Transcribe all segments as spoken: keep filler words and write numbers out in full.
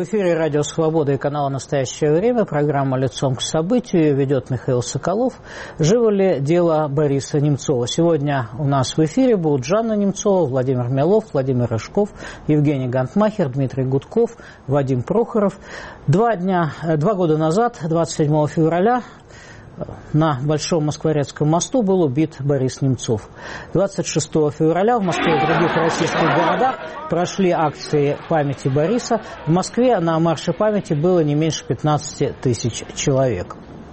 эфире Радио Свобода и канала «Настоящее время». Программа «Лицом к событию». Ведет Михаил Соколов. Живо ли дело Бориса Немцова? Сегодня у нас в эфире будут Жанна Немцова, Владимир Милов, Владимир Рыжков, Евгений Гантмахер, Дмитрий Гудков, Вадим Прохоров. Два дня, два года назад, двадцать седьмого февраля, на Большом Москворецком мосту был убит Борис Немцов. двадцать шестого февраля в Москве и других российских городах прошли акции памяти Бориса. В Москве на марше памяти было не меньше пятнадцати тысяч человек.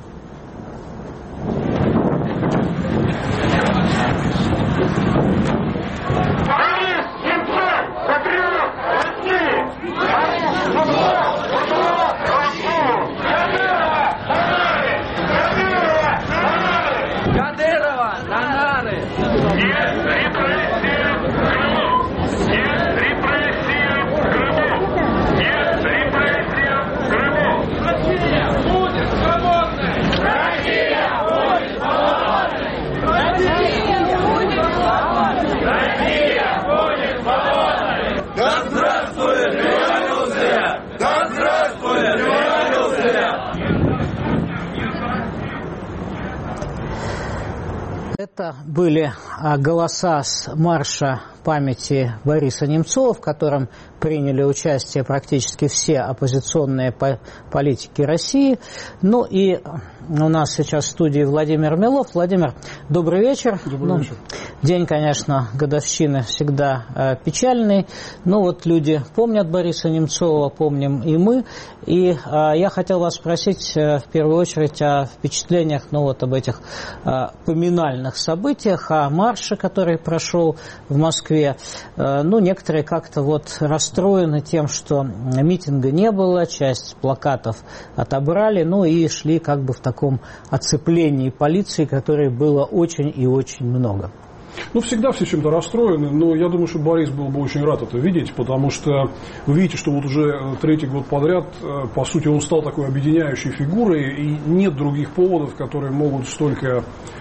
Это были голоса с марша памяти Бориса Немцова, в котором приняли участие практически все оппозиционные политики России. Ну и у нас сейчас в студии Владимир Милов. Владимир, добрый вечер. Добрый ну, вечер. День, конечно, годовщины всегда э, печальный. Но вот люди помнят Бориса Немцова, помним и мы. И э, я хотел вас спросить э, в первую очередь о впечатлениях, ну вот об этих э, поминальных событиях, о марше, который прошел в Москве. Э, ну, некоторые как-то вот расстроены тем, что митинга не было, часть плакатов отобрали, ну и шли как бы в таком оцеплении полиции, которой было очень и очень много. Ну, всегда все чем-то расстроены, но я думаю, что Борис был бы очень рад это видеть, потому что вы видите, что вот уже третий год подряд, по сути, он стал такой объединяющей фигурой, и нет других поводов, которые могут столько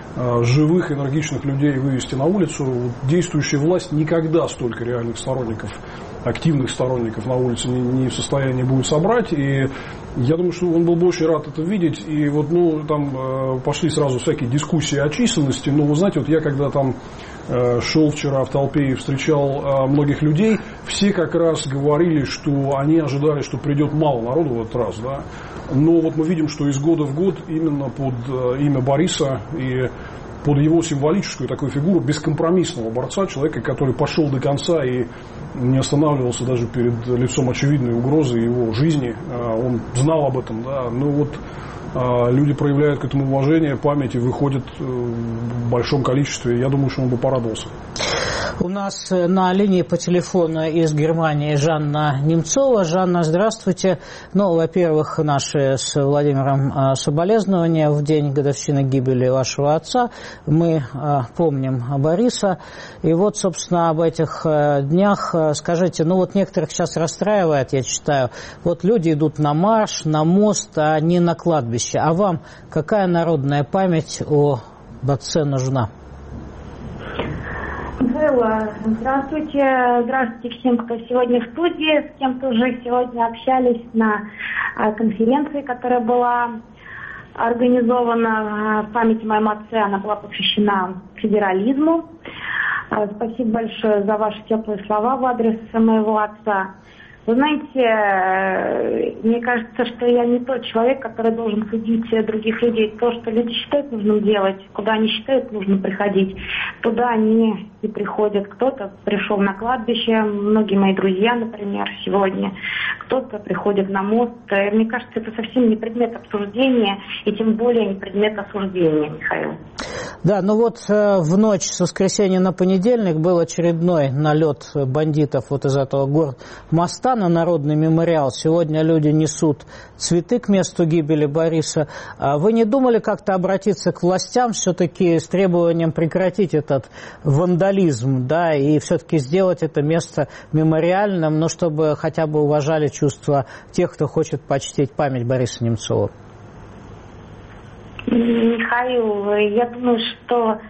живых, энергичных людей вывести на улицу. Действующая власть никогда столько реальных сторонников, активных сторонников на улице не, не в состоянии будет собрать, и я думаю, что он был бы очень рад это видеть. И вот, ну, там пошли сразу всякие дискуссии о численности, но вы знаете, вот я когда там шел вчера в толпе и встречал многих людей, все как раз говорили, что они ожидали, что придет мало народу в этот раз, да. Но вот мы видим, что из года в год именно под имя Бориса и под его символическую такую фигуру бескомпромиссного борца, человека, который пошел до конца и не останавливался даже перед лицом очевидной угрозы его жизни. Он знал об этом, да. Но вот люди проявляют к этому уважение, память и выходят в большом количестве. Я думаю, что он бы порадовался. У нас на линии по телефону из Германии Жанна Немцова. Жанна, здравствуйте. Ну, во-первых, наши с Владимиром соболезнования в день годовщины гибели вашего отца. Мы помним Бориса. И вот, собственно, об этих днях скажите, ну вот некоторых сейчас расстраивает, я читаю, вот люди идут на марш, на мост, а не на кладбище. А вам какая народная память о отце нужна? Здравствуйте, здравствуйте всем, кто сегодня в студии, с кем-то уже сегодня общались на конференции, которая была организована в памяти моем отце, она была посвящена федерализму. Спасибо большое за ваши теплые слова в адрес моего отца. Вы знаете, мне кажется, что я не тот человек, который должен судить других людей. То, что люди считают нужным делать, куда они считают нужно приходить, туда они и приходят. Кто-то пришел на кладбище, многие мои друзья, например, сегодня. Кто-то приходит на мост. Мне кажется, это совсем не предмет обсуждения, и тем более не предмет осуждения, Михаил. Да, ну вот э, в ночь с воскресенья на понедельник был очередной налет бандитов вот из этого гор моста на Народный мемориал. Сегодня люди несут цветы к месту гибели Бориса. А вы не думали как-то обратиться к властям все-таки с требованием прекратить этот вандализм, да, и все-таки сделать это место мемориальным, ну, чтобы хотя бы уважали чувства тех, кто хочет почтить память Бориса Немцова? Михаил, я думаю, что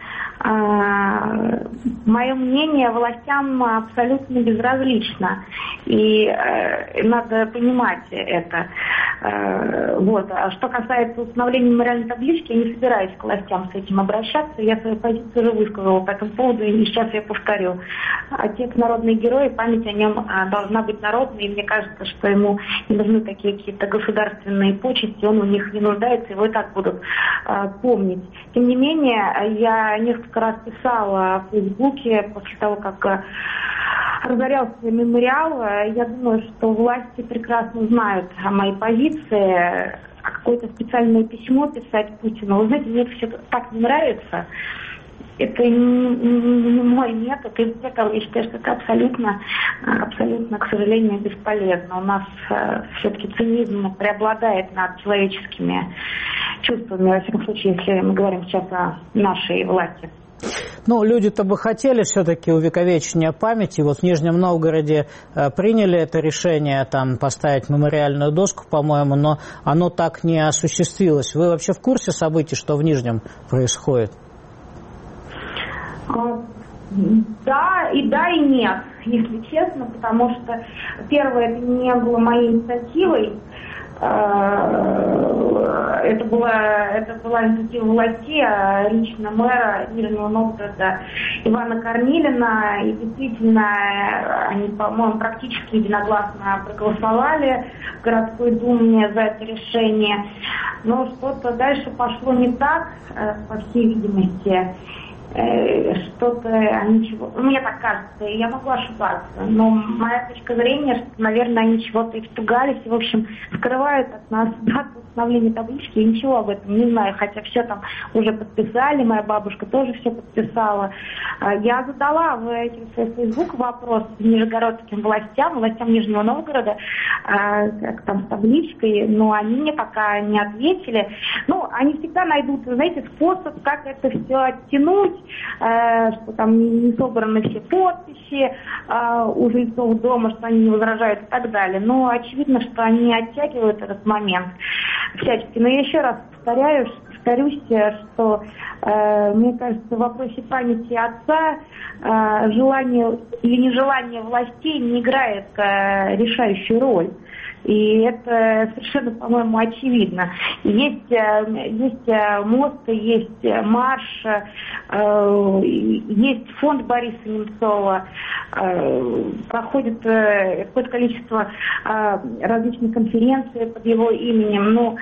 Мое мнение властям абсолютно безразлично. И э, надо понимать это. Э, вот. А что касается установления мемориальной таблички, я не собираюсь к властям с этим обращаться. Я свою позицию уже высказала по этому поводу, и сейчас я повторю. Отец народный герой, память о нем а, должна быть народной, и мне кажется, что ему не нужны такие какие-то государственные почести, он в них не нуждается, его и так будут а, помнить. Тем не менее, я несколько раз писала в Фейсбуке после того, как а, разорялся мемориал. Я думаю, что власти прекрасно знают о моей позиции. А какое-то специальное письмо писать Путину, вы знаете, мне это все так не нравится. Это не, не, не мой метод, и этого я считаю, что это абсолютно, абсолютно, к сожалению, бесполезно. У нас э, все-таки цинизм преобладает над человеческими чувствами, во всяком случае, если мы говорим сейчас о нашей власти. Ну, люди-то бы хотели все-таки увековечения памяти. Вот в Нижнем Новгороде э, приняли это решение, там, поставить мемориальную доску, по-моему, но оно так не осуществилось. Вы вообще в курсе событий, что в Нижнем происходит? Да, и да, и нет, если честно, потому что, первое, это не было моей инициативой, это была, это была инициатива властей, лично мэра Нижнего Новгорода Ивана Корнилина, и действительно, они, по-моему, практически единогласно проголосовали в городской думе за это решение, но что-то дальше пошло не так, по всей видимости. Что-то, ничего, мне так кажется, я могу ошибаться, но моя точка зрения, что, наверное, они чего-то испугались и, в общем, скрывают от нас дату установления таблички, я ничего об этом не знаю, хотя все там уже подписали, моя бабушка тоже все подписала. Я задала в Facebook вопрос нижегородским властям, властям Нижнего Новгорода, как там с табличкой, но они мне пока не ответили. Ну, они всегда найдут, знаете, способ, как это все оттянуть, что там не собраны все подписи у жильцов дома, что они не возражают и так далее. Но очевидно, что они оттягивают этот момент всячески. Но я еще раз повторяю, повторюсь, что э, мне кажется, в вопросе памяти отца э, желание или нежелание властей не играет э, решающую роль. И это совершенно, по-моему, очевидно. Есть, есть мост, есть марш, есть фонд Бориса Немцова, проходит какое-то количество различных конференций под его именем. Ну,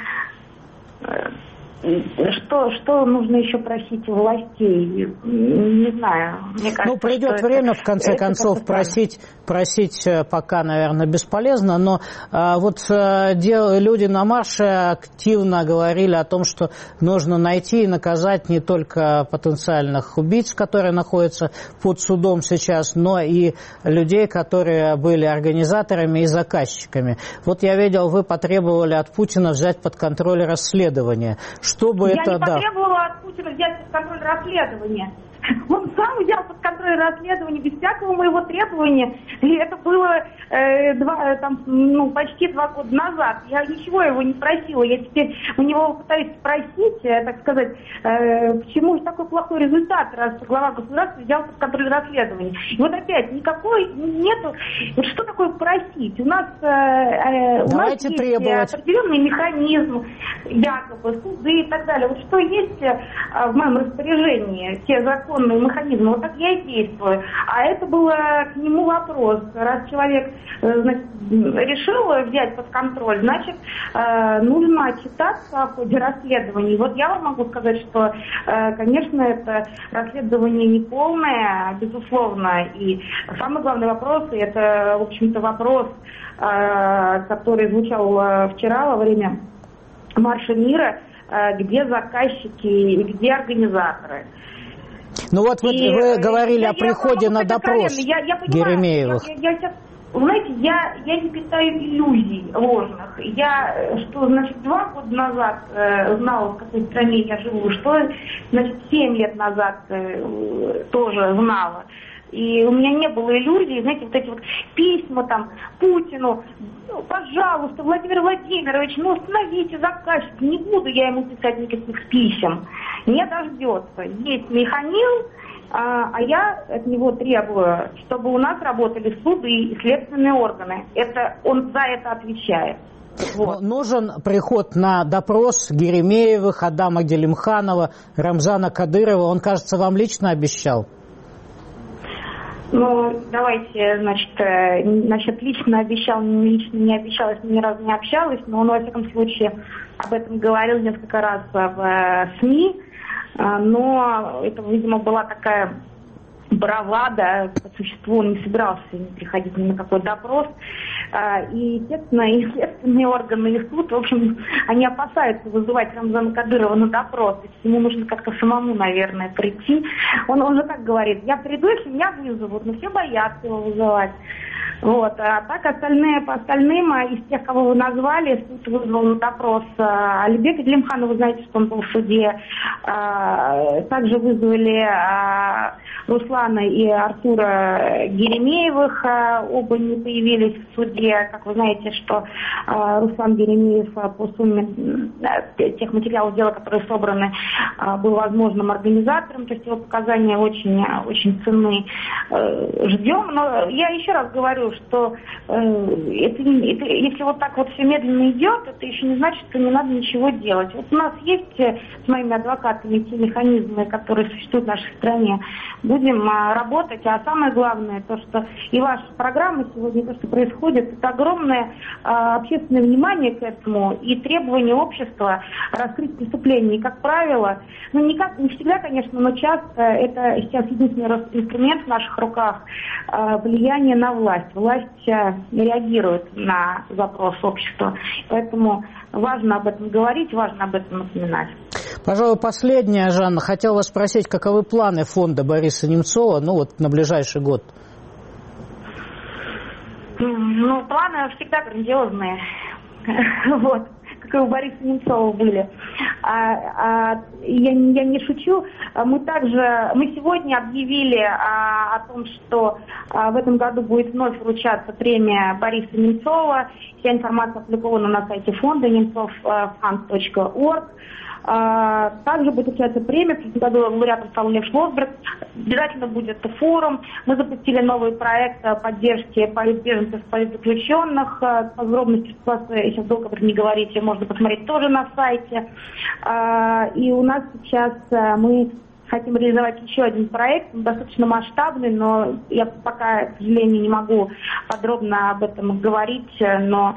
Что, что нужно еще просить у властей? Не знаю. Мне кажется, ну, придет время, это, в конце концов, просить, просить пока, наверное, бесполезно, но а, вот а, дел, люди на марше активно говорили о том, что нужно найти и наказать не только потенциальных убийц, которые находятся под судом сейчас, но и людей, которые были организаторами и заказчиками. Вот я видел, вы потребовали от Путина взять под контроль расследование. Чтобы я это, не потребовала да. от Путина взять под контроль расследование. Он сам взял под контроль расследование без всякого моего требования. И это было э, два, там, ну, почти два года назад. Я ничего его не просила. Я теперь у него пытаюсь спросить, э, так сказать, э, почему же такой плохой результат, раз глава государства взял под контроль расследование. И вот опять, никакой нету. Вот что такое просить? У нас, э, э, у нас есть требовать. Определенный механизм, якобы, суды и так далее. Вот что есть э, в моем распоряжении, те законы, механизм, вот так я и действую. А это было к нему вопрос. Раз человек значит, решил взять под контроль, значит, нужно отчитаться о ходе расследования. И вот я вам могу сказать, что, конечно, это расследование не полное, безусловно. И самый главный вопрос, и это, в общем-то, вопрос, который звучал вчера во время Марша мира, где заказчики и где организаторы. Ну вот вы, и, вы говорили я, о приходе на допрос я, я понимаю, Еремеевых. Я, я, я сейчас, знаете, я, я не питаю иллюзий ложных. Я, что, значит, два года назад э, знала, в какой стране я живу, что, значит, семь лет назад э, тоже знала. И у меня не было иллюзий, знаете, вот эти вот письма там Путину, ну, пожалуйста, Владимир Владимирович, ну остановите заказчик, не буду я ему писать никаких писем. не дождется. Есть Михаил, а я от него требую, чтобы у нас работали суды и следственные органы. Это он за это отвечает. Вот. Нужен приход на допрос Геремеевых, Адама Гелимханова, Рамзана Кадырова. Он, кажется, вам лично обещал? Ну, давайте, значит, значит, лично обещал, лично не обещал, я с ним ни разу не общалась, но он, во всяком случае, об этом говорил несколько раз в СМИ, но это, видимо, была такая бравада, по существу он не собирался приходить ни на какой допрос. И, естественно, и следственные органы, и суд, в общем, они опасаются вызывать Рамзана Кадырова на допрос. То есть ему нужно как-то самому, наверное, прийти. Он, он же так говорит: я приду, если меня вызовут, но все боятся его вызывать. Вот. А так остальные, по остальным, из тех, кого вы назвали, суд вызвал на допрос Алибека Гелимханова, вы знаете, что он был в суде. Также вызвали Руслана и Артура Геремеевых, оба не появились в суде. Как вы знаете, что Руслан Геремеев по сумме тех материалов дела, которые собраны, был возможным организатором, то есть его показания очень, очень ценны. Ждем, но я еще раз говорю, что э, это, это, если вот так вот все медленно идет, это еще не значит, что не надо ничего делать. Вот у нас есть с моими адвокатами те механизмы, которые существуют в нашей стране. Будем а, работать, а самое главное, то, что и ваша программа сегодня, то, что происходит, это огромное а, общественное внимание к этому и требование общества раскрыть преступления. И, как правило, ну не, как, не всегда, конечно, но часто это сейчас единственный инструмент в наших руках а, влияние на власть. Власть реагирует на запрос общества, поэтому важно об этом говорить, важно об этом напоминать. Пожалуй, последнее, Жанна, хотел вас спросить, каковы планы фонда Бориса Немцова, ну вот на ближайший год? Ну, планы всегда грандиозные, вот, как и у Бориса Немцова были. А, а, я, я не шучу. Мы также, мы сегодня объявили а, о том, что а, в этом году будет вновь вручаться премия Бориса Немцова. Вся информация опубликована на сайте фонда немцов фанд точка орг. Также будет вручаться премия. В этом году лауреатом стал Лев Шлосберг. Обязательно будет форум. Мы запустили новый проект поддержки политбеженцев, политзаключенных. Подробности ситуации, сейчас долго об этом не говорите, можно посмотреть тоже на сайте. И у нас сейчас мы хотим реализовать еще один проект, он достаточно масштабный, но я пока, к сожалению, не могу подробно об этом говорить, но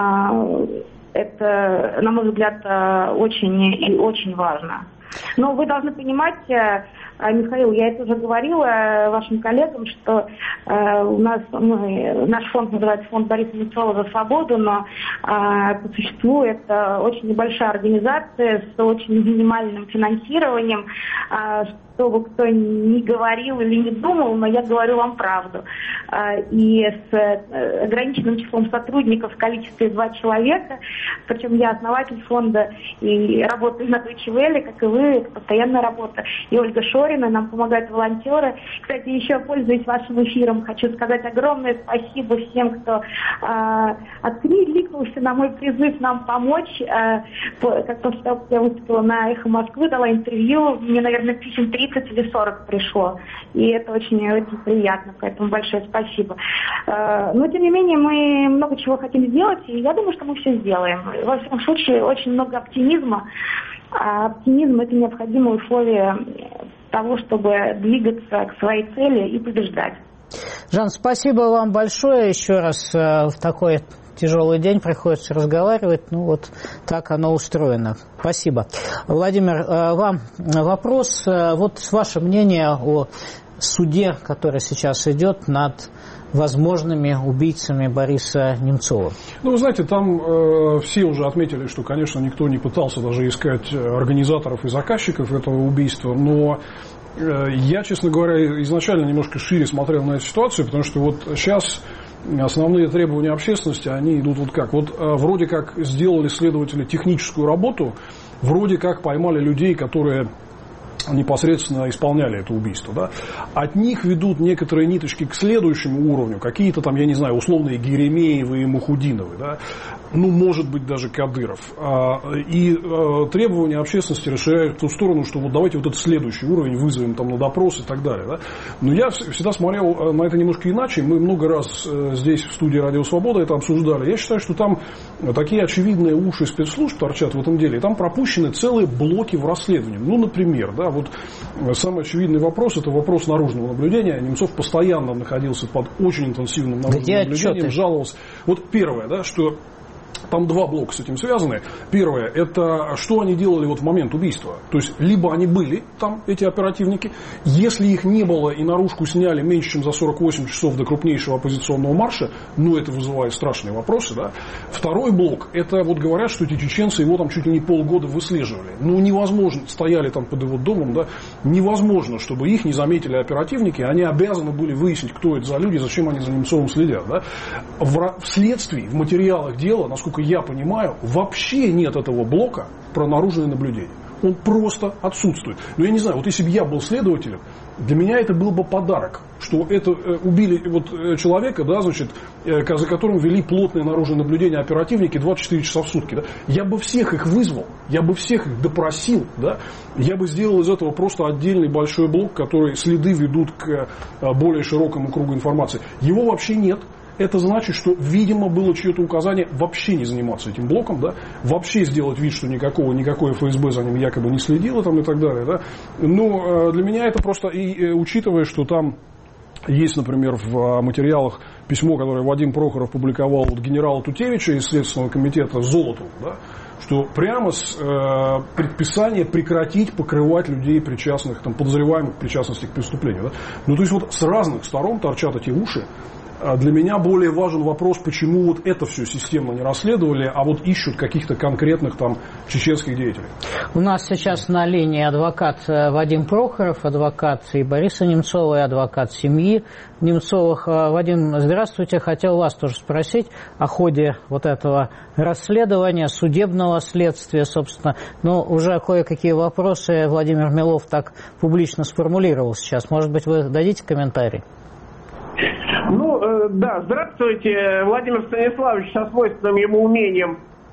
это, на мой взгляд, очень и очень важно. Но вы должны понимать, Михаил, я это уже говорила вашим коллегам, что у нас мы, наш фонд называется фонд Бориса Немцова за свободу, но по существу это очень небольшая организация с очень минимальным финансированием. Что бы кто ни говорил или не думал, но я говорю вам правду. И с ограниченным числом сотрудников в количестве два человека, причем я основатель фонда и работаю на Deutsche Welle, как и вы, это постоянная работа. И Ольга Шорина, нам помогают волонтеры. Кстати, еще пользуясь вашим эфиром, хочу сказать огромное спасибо всем, кто откликнулся на мой призыв нам помочь. Как после того, как я выступила на «Эхо Москвы», дала интервью, мне, наверное, писем тридцать или сорок пришло. И это очень, очень приятно, поэтому большое спасибо. Но, тем не менее, мы много чего хотим сделать, и я думаю, что мы все сделаем. Во всяком случае, очень много оптимизма. А оптимизм – это необходимое условие того, чтобы двигаться к своей цели и побеждать. Жан, спасибо вам большое. Еще раз в такой тяжелый день приходится разговаривать. Ну вот так оно устроено. Спасибо. Владимир, вам вопрос. Вот ваше мнение о суде, который сейчас идет над возможными убийцами Бориса Немцова? Ну, вы знаете, там э, все уже отметили, что, конечно, никто не пытался даже искать организаторов и заказчиков этого убийства, но э, я, честно говоря, изначально немножко шире смотрел на эту ситуацию, потому что вот сейчас основные требования общественности, они идут вот как. Вот э, вроде как сделали следователи техническую работу, вроде как поймали людей, которые непосредственно исполняли это убийство. Да? От них ведут некоторые ниточки к следующему уровню, какие-то там, я не знаю, условные Геремеевы и Мухудиновы. Да? ну, может быть, даже Кадыров. И требования общественности расширяют в ту сторону, что вот давайте вот этот следующий уровень вызовем там на допрос и так далее. Да? Но я всегда смотрел на это немножко иначе. Мы много раз здесь в студии «Радио Свобода» это обсуждали. Я считаю, что там такие очевидные уши спецслужб торчат в этом деле. И там пропущены целые блоки в расследовании. Ну, например, да, вот самый очевидный вопрос – это вопрос наружного наблюдения. Немцов постоянно находился под очень интенсивным наружным Где наблюдением, отчеты? жаловался. Вот первое, да, что... Там два блока с этим связаны. Первое, это что они делали вот в момент убийства. То есть, либо они были там, эти оперативники, если их не было и наружку сняли меньше, чем за сорок восемь часов до крупнейшего оппозиционного марша, ну, это вызывает страшные вопросы, да. Второй блок, это вот говорят, что эти чеченцы его там чуть ли не полгода выслеживали. Ну, невозможно, стояли там под его домом, да, невозможно, чтобы их не заметили оперативники, они обязаны были выяснить, кто это за люди, зачем они за Немцовым следят, да. В, в следствии, в материалах дела, насколько я понимаю, вообще нет этого блока про наружное наблюдение. Он просто отсутствует. Но я не знаю, вот если бы я был следователем, для меня это был бы подарок, что это э, убили вот, э, человека, да, значит, э, за которым вели плотное наружное наблюдение оперативники двадцать четыре часа в сутки. Да. Я бы всех их вызвал, я бы всех их допросил, да, я бы сделал из этого просто отдельный большой блок, который следы ведут к э, более широкому кругу информации. Его вообще нет. Это значит, что, видимо, было чье-то указание вообще не заниматься этим блоком, да, вообще сделать вид, что никакого, никакое эф эс бэ за ним якобы не следило там, и так далее. Да. Но для меня это просто, и, и учитывая, что там есть, например, в материалах письмо, которое Вадим Прохоров публиковал вот, генералу Тутевича из Следственного комитета Золотову, да, что прямо с э, предписание прекратить покрывать людей, причастных, там, подозреваемых в причастности к преступлению. Да. Ну, то есть, вот с разных сторон торчат эти уши. Для меня более важен вопрос, почему вот это все системно не расследовали, а вот ищут каких-то конкретных там чеченских деятелей. У нас сейчас на линии адвокат Вадим Прохоров, адвокат и Бориса Немцова, и адвокат семьи Немцовых. Вадим, здравствуйте. Хотел вас тоже спросить о ходе вот этого расследования, судебного следствия, собственно. Но уже кое-какие вопросы Владимир Милов так публично сформулировал сейчас. Может быть, вы дадите комментарий? Ну, э, да, здравствуйте. Владимир Станиславович со свойственным ему умением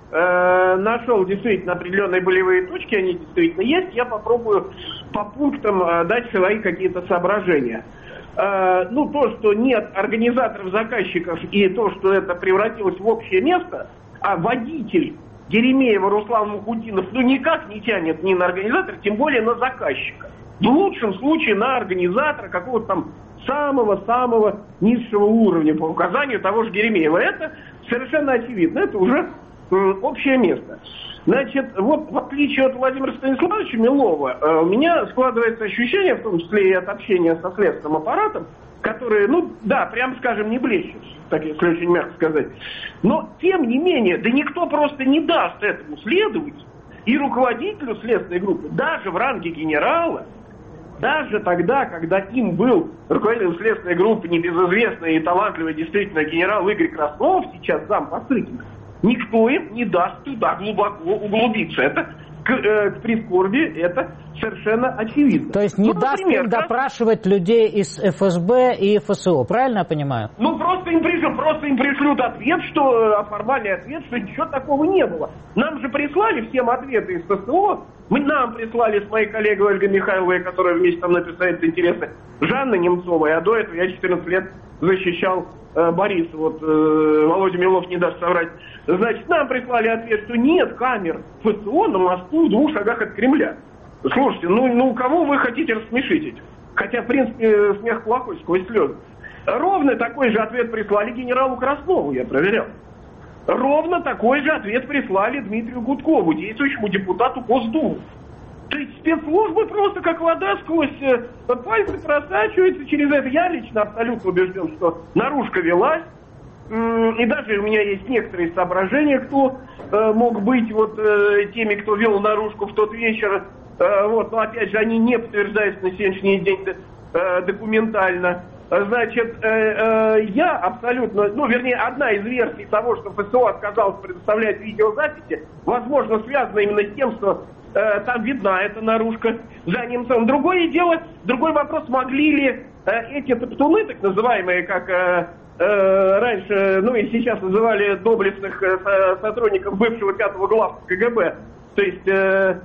э, нашел действительно определенные болевые точки, они действительно есть. Я попробую по пунктам э, дать свои какие-то соображения. Э, ну, то, что нет организаторов, заказчиков, и то, что это превратилось в общее место, а водитель Еремеева Руслан Мухутдинов ну никак не тянет ни на организатора, тем более на заказчика. В лучшем случае на организатора какого-то там самого-самого низшего уровня по указанию того же Еремеева. Это совершенно очевидно. Это уже м, общее место. Значит, вот в отличие от Владимира Станиславовича Милова, э, у меня складывается ощущение, в том числе и от общения со следственным аппаратом, которые, ну да, прям скажем, не блещут, так если очень мягко сказать. Но, тем не менее, да никто просто не даст этому следовать. И руководителю следственной группы, даже в ранге генерала, даже тогда, когда им был руководителем следственной группы небезызвестный и талантливый действительно генерал Игорь Краснов, сейчас зам посыльного, никто им не даст туда глубоко углубиться. Это к, э, к прискорбии, это совершенно очевидно. То есть не ну, даст например, им да? допрашивать людей из эф эс бэ и эф эс о, правильно я понимаю? Ну просто им пришлют, просто им пришлют ответ, что формальный ответ, что ничего такого не было. Нам же прислали всем ответы из эф эс о. Мы нам прислали с моей коллегой Ольгой Михайловой, которая вместе со мной писает интересы, Жанна Немцова, а до этого я четырнадцать лет защищал э, Бориса, вот э, Володя Милов не даст соврать. Значит, нам прислали ответ, что нет камер эф эс о на мосту в двух шагах от Кремля. Слушайте, ну, ну кого вы хотите рассмешить этим? Хотя, в принципе, смех плохой, сквозь слезы. Ровно такой же ответ прислали генералу Краснову, я проверял. Ровно такой же ответ прислали Дмитрию Гудкову, действующему депутату Госдумы. То есть спецслужбы просто как вода сквозь пальцы просачиваются через это. Я лично абсолютно убежден, что наружка велась. И даже у меня есть некоторые соображения, кто мог быть вот теми, кто вел наружку в тот вечер. Вот, но опять же, они не подтверждаются на сегодняшний день документально. Значит, э, э, я абсолютно, ну, вернее, одна из версий того, что эф эс о отказалась предоставлять видеозаписи, возможно, связана именно с тем, что э, там видна эта наружка за Немцовым. Другое дело, другой вопрос, могли ли э, эти топтуны, так называемые, как э, раньше, ну и сейчас называли доблестных сотрудников бывшего пятого главка КГБ, то есть, э,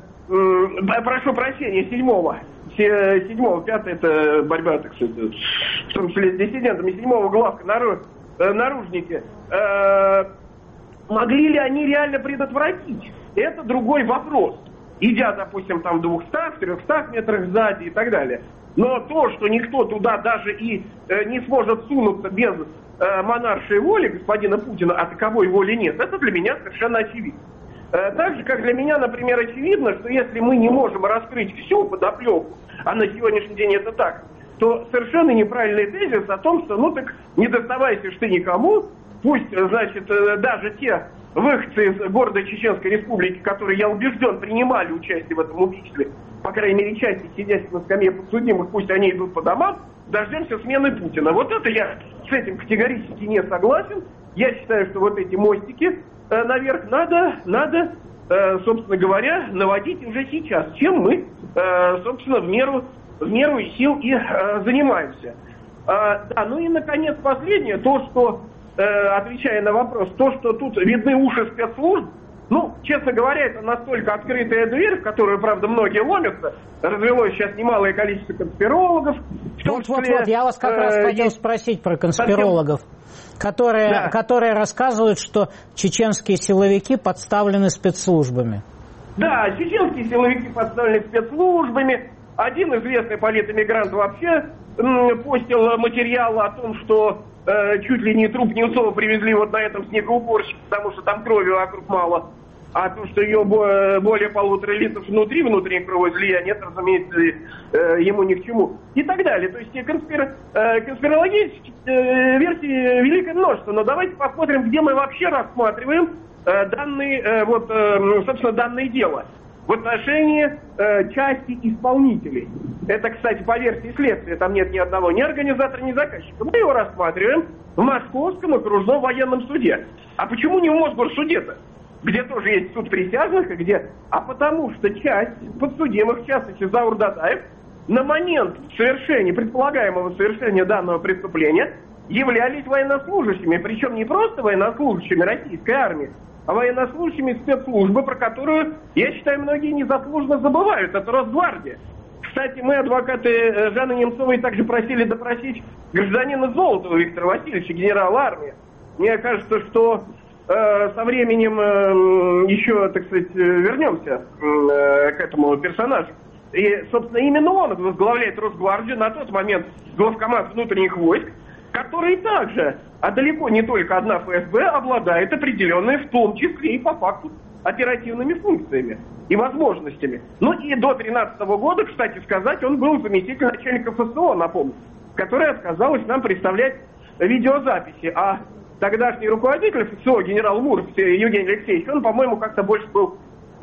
э, прошу прощения, седьмого, седьмого, пятый это борьба, так сказать, в том числе с диссидентами, седьмого главка наруж, э, наружники, э, могли ли они реально предотвратить? Это другой вопрос, идя, допустим, там в двухстах, трехстах метрах сзади и так далее. Но то, что никто туда даже и э, не сможет сунуться без э, монаршей воли господина Путина, а таковой воли нет, это для меня совершенно очевидно. Э, так же, как для меня, например, очевидно, что если мы не можем раскрыть всю подоплеку, а на сегодняшний день это так, то совершенно неправильный тезис о том, что ну так не доставайся ж ты никому, пусть, значит, э, даже те выходцы из гордой Чеченской Республики, которые, я убежден, принимали участие в этом убийстве, по крайней мере, части сидящих на скамье подсудимых, пусть они идут по домам, дождемся смены Путина. Вот это я с этим категорически не согласен. Я считаю, что вот эти мостики э, наверх надо, надо э, собственно говоря, наводить уже сейчас, чем мы, э, собственно, в меру, в меру сил и э, занимаемся. А, да, ну и, наконец, последнее, то, что, э, отвечая на вопрос, то, что тут видны уши спецслужб, ну, честно говоря, это настолько открытая дверь, в которую, правда, многие ломятся. Развелось сейчас немалое количество конспирологов. Вот, вот, вот, я вас как э, раз хотел есть... спросить про конспирологов, совсем... которые, да. которые рассказывают, что чеченские силовики подставлены спецслужбами. Да, чеченские силовики подставлены спецслужбами. Один известный политэмигрант вообще м, постил материал о том, что э, чуть ли не труп Немцова привезли вот на этом снегоуборщике, потому что там крови вокруг мало. А то, что ее более полутора литров внутри, внутреннее кровоизлияние, это, разумеется, ему ни к чему. И так далее. То есть конспир... конспирологических версий великое множество. Но давайте посмотрим, где мы вообще рассматриваем данные, вот, собственно, данное дело. В отношении части исполнителей. Это, кстати, по версии следствия. Там нет ни одного ни организатора, ни заказчика. Мы его рассматриваем в Московском окружном военном суде. А почему не в Мосгорсуде-то? Где тоже есть суд присяжных, и где... А потому что часть подсудимых, в частности Заур Датаев, на момент совершения, предполагаемого совершения данного преступления, являлись военнослужащими. Причем не просто военнослужащими российской армии, а военнослужащими спецслужбы, про которую, я считаю, многие незаслуженно забывают. Это Росгвардия. Кстати, мы, адвокаты Жанны Немцовой, также просили допросить гражданина Золотова Виктора Васильевича, генерала армии. Мне кажется, что... со временем еще, так сказать, вернемся к этому персонажу. И, собственно, именно он возглавляет Росгвардию, на тот момент главкоманд внутренних войск, который также, а далеко не только одна ФСБ, обладает определенной, в том числе и по факту, оперативными функциями и возможностями. Ну и до две тысячи тринадцатого года, кстати сказать, он был заместителем начальника ФСО, напомню, которая отказалась нам представлять видеозаписи. А тогдашний руководитель ФСО, генерал Муров Евгений Алексеевич, он, по-моему, как-то больше был,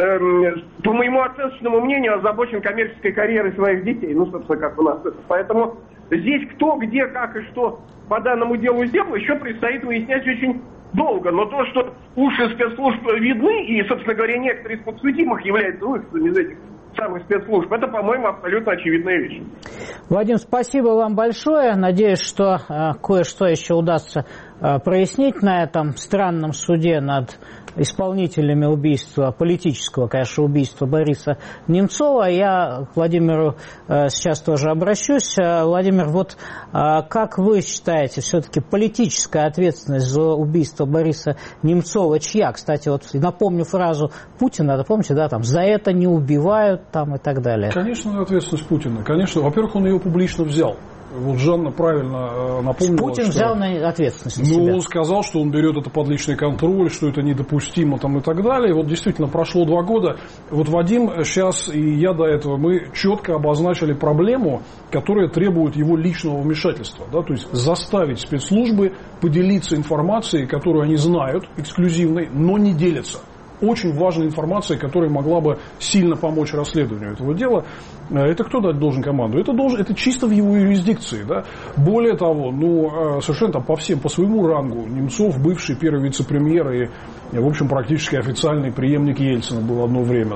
эм, по моему оценочному мнению, озабочен коммерческой карьерой своих детей. Ну, собственно, как у нас это. Поэтому здесь кто, где, как и что по данному делу сделал, еще предстоит выяснять очень долго. Но то, что уши спецслужб видны, и, собственно говоря, некоторые из подсудимых являются выходцами из этих самых спецслужб, это, по-моему, абсолютно очевидная вещь. Вадим, спасибо вам большое. Надеюсь, что э, кое-что еще удастся э, прояснить на этом странном суде над исполнителями убийства, политического, конечно, убийства Бориса Немцова. Я к Владимиру э, сейчас тоже обращусь. Владимир, вот э, как вы считаете, все-таки политическая ответственность за убийство Бориса Немцова чья? Кстати, вот напомню фразу Путина, да, помните, да, там, за это не убивают, там, и так далее. Конечно, ответственность Путина. Конечно, во-первых, он ее публично взял. Вот Жанна правильно напомнила, Путин что... взял на ответственность на ну, себя. Он сказал, что он берет это под личный контроль, что это недопустимо там, и так далее. И вот действительно прошло два года. Вот Вадим сейчас и я до этого, мы четко обозначили проблему, которая требует его личного вмешательства. Да? То есть заставить спецслужбы поделиться информацией, которую они знают, эксклюзивной, но не делятся. Очень важная информация, которая могла бы сильно помочь расследованию этого дела. Это кто дать должен команду? Это, должен, это чисто в его юрисдикции. Да? Более того, ну, совершенно там по всем, по своему рангу, Немцов, бывший первый вице-премьер и, в общем, практически официальный преемник Ельцина был одно время.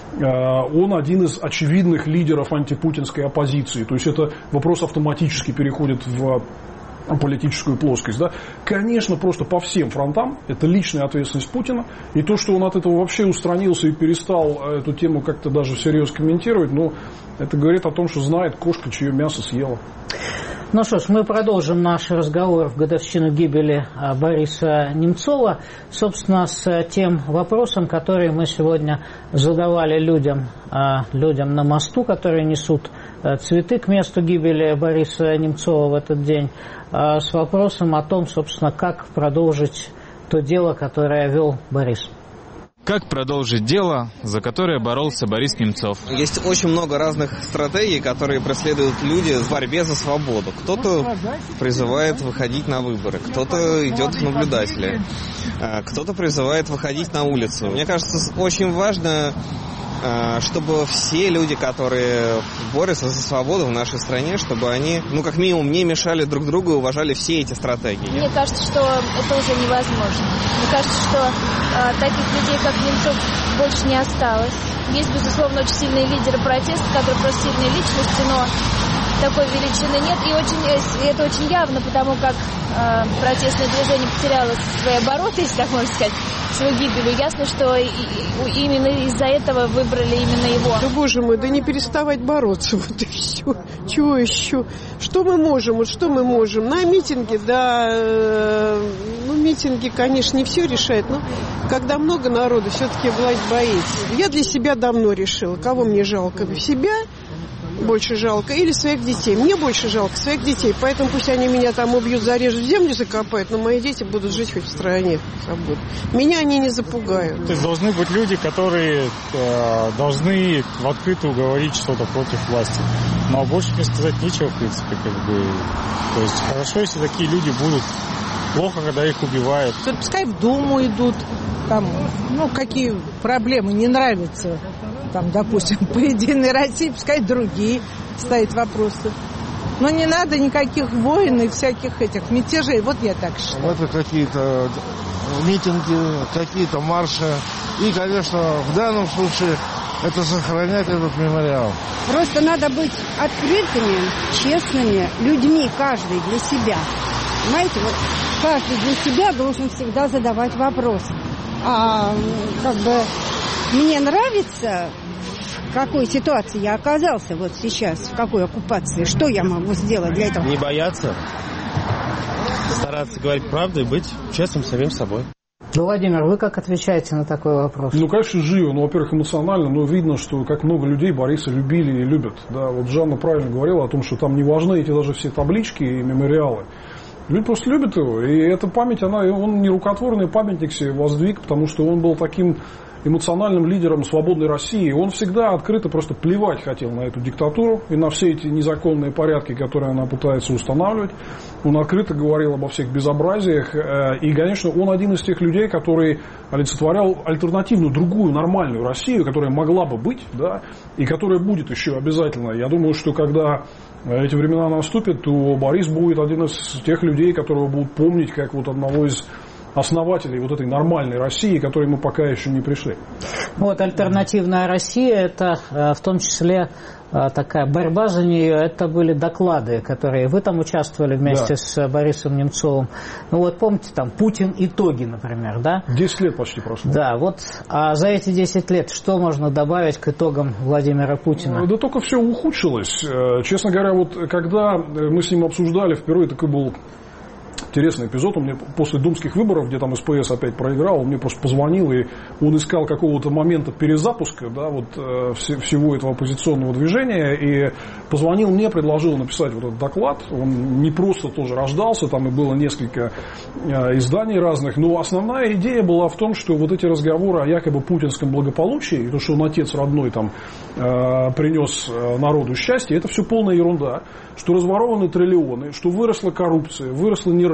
Да? Он один из очевидных лидеров антипутинской оппозиции. То есть это вопрос автоматически переходит в политическую плоскость, да, конечно, просто по всем фронтам это личная ответственность Путина, и то, что он от этого вообще устранился и перестал эту тему как-то даже всерьез комментировать, ну, это говорит о том, что знает кошка, чье мясо съела. Ну что ж, мы продолжим наш разговор в годовщину гибели Бориса Немцова, собственно, с тем вопросом, который мы сегодня задавали людям, людям на мосту, которые несут цветы к месту гибели Бориса Немцова в этот день, с вопросом о том, собственно, как продолжить то дело, которое вел Борис. Как продолжить дело, за которое боролся Борис Немцов? Есть очень много разных стратегий, которые преследуют люди в борьбе за свободу. Кто-то призывает выходить на выборы, кто-то идет в наблюдатели, кто-то призывает выходить на улицу. Мне кажется, очень важно, чтобы все люди, которые борются за свободу в нашей стране, чтобы они, ну, как минимум, не мешали друг другу и уважали все эти стратегии. Мне кажется, что это уже невозможно. Мне кажется, что э, таких людей, как Немцов, больше не осталось. Есть, безусловно, очень сильные лидеры протеста, которые просто сильные личности, но такой величины нет. И очень, это очень явно, потому как э, протестное движение потеряло свои обороты, если так можно сказать, свою гибель. Ясно, что и, и, именно из-за этого выбрали именно его. Да, боже мой, да не переставать бороться, вот и все. Чего еще? Что мы можем? Вот что мы можем? На митинге, да, э, ну, митинги, конечно, не все решают, но когда много народу, все-таки власть боится. Я для себя давно решила, кого мне жалко, себя больше жалко или своих детей. Мне больше жалко своих детей, поэтому пусть они меня там убьют, зарежут, в землю закопают, но мои дети будут жить хоть в стране свободно. Меня они не запугают. То есть должны быть люди, которые э, должны в открытую говорить что-то против власти. Но больше мне сказать нечего, в принципе, как бы. То есть хорошо, если такие люди будут. Плохо, когда их убивают. Пускай в Думу идут, там, ну, какие проблемы не нравятся, там, допустим, по Единой России, пускай другие ставят вопросы. Но не надо никаких войн и всяких этих мятежей, вот я так считаю. Это какие-то митинги, какие-то марши. И, конечно, в данном случае это сохранять этот мемориал. Просто надо быть открытыми, честными людьми, каждый для себя. Понимаете, вот каждый для себя должен всегда задавать вопросы. А как бы мне нравится, в какой ситуации я оказался вот сейчас, в какой оккупации, что я могу сделать для этого? Не бояться, стараться говорить правду и быть честным самим собой. Владимир, вы как отвечаете на такой вопрос? Ну, конечно, живо. Ну, во-первых, эмоционально, но видно, что как много людей Бориса любили и любят. Да, вот Жанна правильно говорила о том, что там не важны эти даже все таблички и мемориалы. Люди просто любят его, и эта память, она, он не рукотворный памятник себе воздвиг, потому что он был таким эмоциональным лидером свободной России. Он всегда открыто просто плевать хотел на эту диктатуру и на все эти незаконные порядки, которые она пытается устанавливать. Он открыто говорил обо всех безобразиях. И, конечно, он один из тех людей, который олицетворял альтернативную, другую, нормальную Россию, которая могла бы быть, да, и которая будет еще обязательно. Я думаю, что когда эти времена наступят, то Борис будет один из тех людей, которого будут помнить как вот одного из основателей вот этой нормальной России, к которой мы пока еще не пришли. Вот альтернативная Россия, это в том числе такая борьба за нее, это были доклады, которые вы там участвовали вместе, да, с Борисом Немцовым. Ну вот помните, там Путин итоги, например, да? Десять лет почти прошло. Да, вот, а за эти десять лет что можно добавить к итогам Владимира Путина? Да только все ухудшилось. Честно говоря, вот когда мы с ним обсуждали, впервые такой был интересный эпизод. Он мне после думских выборов, где там СПС опять проиграл, он мне просто позвонил, и он искал какого-то момента перезапуска, да, вот, э, всего этого оппозиционного движения, и позвонил мне, предложил написать вот этот доклад. Он не просто тоже рождался, там и было несколько э, изданий разных, но основная идея была в том, что вот эти разговоры о якобы путинском благополучии, и то, что он отец родной там э, принес народу счастье, это все полная ерунда, что разворованы триллионы, что выросла коррупция, выросла неравенство,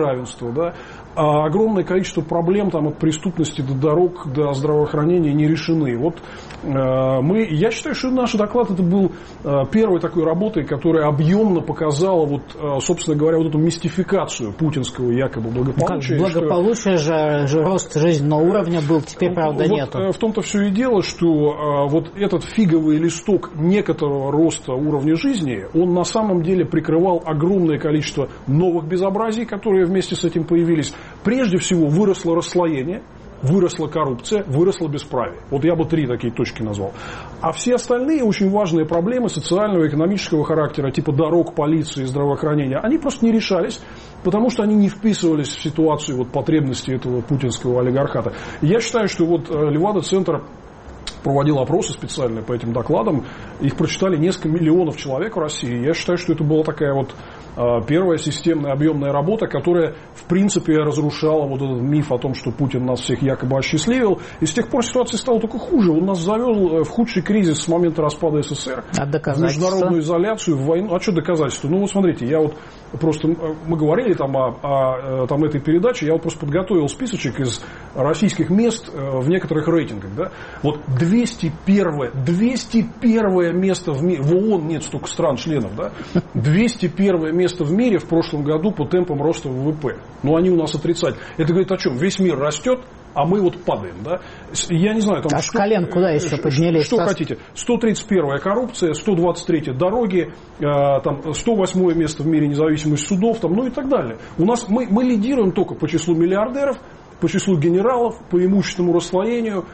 неравенство, да, а огромное количество проблем там, от преступности до дорог, до здравоохранения не решены. Вот э, мы, я считаю, что наш доклад это был э, первой такой работой, которая объемно показала, вот, э, собственно говоря, вот эту мистификацию путинского якобы благополучия. Как благополучие же, же, рост жизненного уровня был, теперь, правда, вот, нету. В том-то все и дело, что э, вот этот фиговый листок некоторого роста уровня жизни, он на самом деле прикрывал огромное количество новых безобразий, которые вместе с этим появились. Прежде всего выросло расслоение, выросла коррупция, выросло бесправие. Вот я бы три такие точки назвал. А все остальные очень важные проблемы социального и экономического характера, типа дорог, полиции, здравоохранения, они просто не решались, потому что они не вписывались в ситуацию вот, потребностей этого путинского олигархата. Я считаю, что вот Левада-центр проводил опросы специальные по этим докладам. Их прочитали несколько миллионов человек в России. Я считаю, что это была такая вот первая системная объемная работа, которая в принципе разрушала вот этот миф о том, что Путин нас всех якобы осчастливил. И с тех пор ситуация стала только хуже. Он нас завел в худший кризис с момента распада СССР. А в международную изоляцию, в войну. А что доказательства? Ну вот смотрите, я вот просто, мы говорили там о, о там, этой передаче, я вот просто подготовил списочек из российских мест в некоторых рейтингах. Да? Вот двести первое, двести первое место в мире, в ООН нет столько стран-членов, да? двести первое место в мире в прошлом году по темпам роста ВВП. Но они у нас отрицательные. Это говорит о чем? Весь мир растет, а мы вот падаем, да? Я не знаю, там... А с колен куда еще поднялись? Что хотите? сто тридцать первая коррупция, сто двадцать третья дороги, там, сто восьмое место в мире независимость судов, там, ну и так далее. У нас, мы, мы лидируем только по числу миллиардеров, по числу генералов, по имущественному расслоению,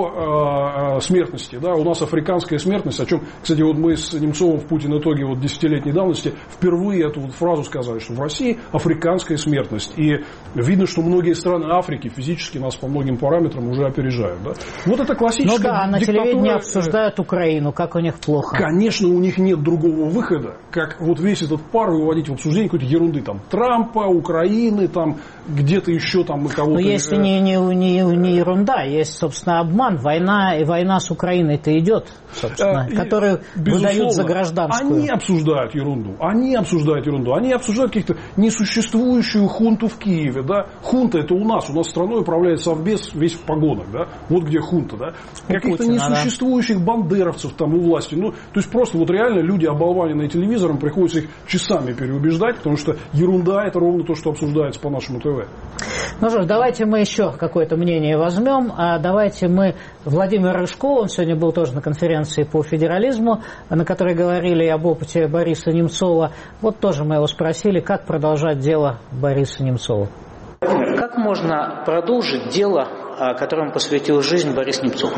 по э, смертности. Да? У нас африканская смертность, о чем, кстати, вот мы с Немцовым в Путин итоге вот десятилетней давности впервые эту вот фразу сказали, что в России африканская смертность. И видно, что многие страны Африки физически нас по многим параметрам уже опережают. Да? Вот это классическая диктатура. Ну да, на диктатура... телевидении обсуждают Украину, как у них плохо. Конечно, у них нет другого выхода, как вот весь этот пар выводить в обсуждение какой-то ерунды. Там, Трампа, Украины, там, где-то еще там мы кого-то... Но если не, не, не, не ерунда, есть, собственно, обман. Война, и война с Украиной-то идет, собственно, а, которую выдают за гражданскую. Они обсуждают ерунду. Они обсуждают ерунду. Они обсуждают каких-то несуществующую хунту в Киеве. Да? Хунта это у нас. У нас страной управляет совбез весь в погонах. Да? Вот где хунта. Да? Каких-то Путина, несуществующих да. бандеровцев там у власти. Ну, то есть просто вот реально люди, оболваненные телевизором, приходится их часами переубеждать, потому что ерунда это ровно то, что обсуждается по нашему ТВ. Ну что ж, давайте мы еще какое-то мнение возьмем. А давайте мы Владимир Рыжков, он сегодня был тоже на конференции по федерализму, на которой говорили об опыте Бориса Немцова. Вот тоже мы его спросили, как продолжать дело Бориса Немцова. Как можно продолжить дело, которому посвятил жизнь Борис Немцов?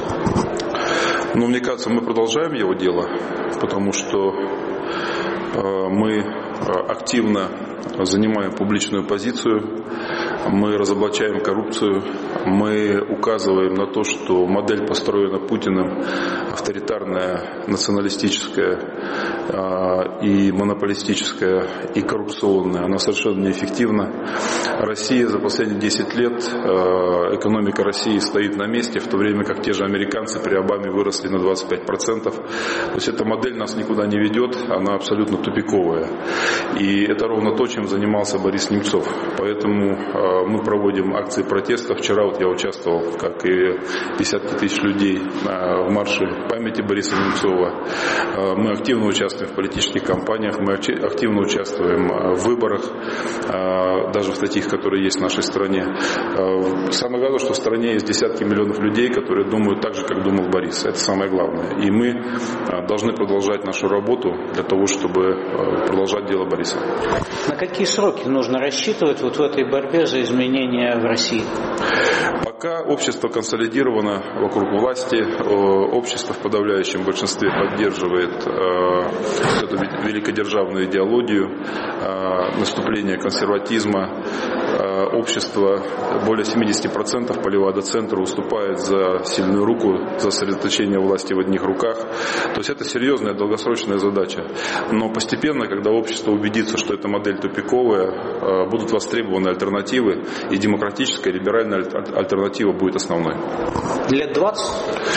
Ну, мне кажется, мы продолжаем его дело, потому что э, мы активно занимаем публичную позицию, мы разоблачаем коррупцию, мы указываем на то, что модель, построена Путиным, авторитарная, националистическая э, и монополистическая, и коррупционная, она совершенно неэффективна. Россия за последние десять лет, э, экономика России стоит на месте, в то время как те же американцы при Обаме выросли на двадцать пять процентов. То есть эта модель нас никуда не ведет, она абсолютно тупиковая. И это ровно то, чем занимался Борис Немцов. Поэтому э, мы проводим акции протеста. Вчера вот я участвовал, как и десятки тысяч людей, э, в марше памяти Бориса Немцова. Э, мы активно участвуем в политических кампаниях, мы активно участвуем э, в выборах, э, даже в таких, которые есть в нашей стране. Э, самое главное, что в стране есть десятки миллионов людей, которые думают так же, как думал Борис. Это самое главное. И мы э, должны продолжать нашу работу для того, чтобы э, продолжать дело Бориса. На какие сроки нужно рассчитывать вот в этой борьбе за изменения в России? Пока общество консолидировано вокруг власти, общество в подавляющем большинстве поддерживает э, эту великодержавную идеологию, э, наступление консерватизма, э, общество более семьдесят процентов по Левада-центру уступает за сильную руку, за сосредоточение власти в одних руках. То есть это серьезная долгосрочная задача. Но постепенно, когда общество убедится, что эта модель тупиковая, будут востребованы альтернативы, и демократическая, либеральная альтернатива будет основной. Лет двадцать?